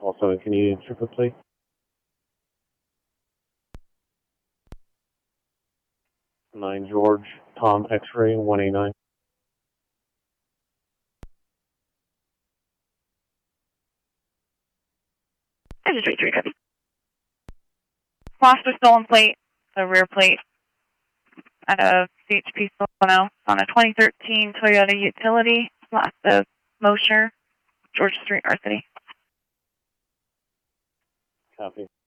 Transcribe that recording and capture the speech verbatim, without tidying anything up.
Also, can you triplet, please? nine George, Tom X-ray, one eight nine. I just read three copy. Lost a stolen plate, a rear plate, at a C H P Solano on a twenty thirteen Toyota Utility. Lost a Mosher, Georgia Street, R City. Copy.